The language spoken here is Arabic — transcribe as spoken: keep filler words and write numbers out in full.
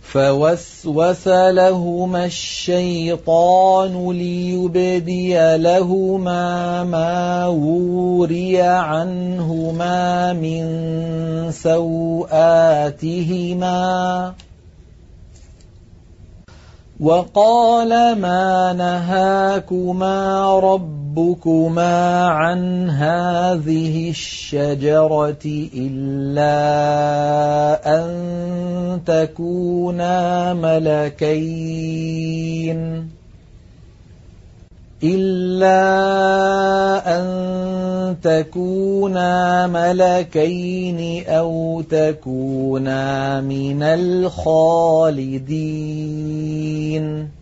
فوسوس لهما الشيطان ليبدي لهما ما وري عنهما من سوآتهما وقال ما نهاكما ربكما عن هذه الشجرة إلا أن تكونا ملكين إلا أن تكونا ملكين أو تكونا من الخالدين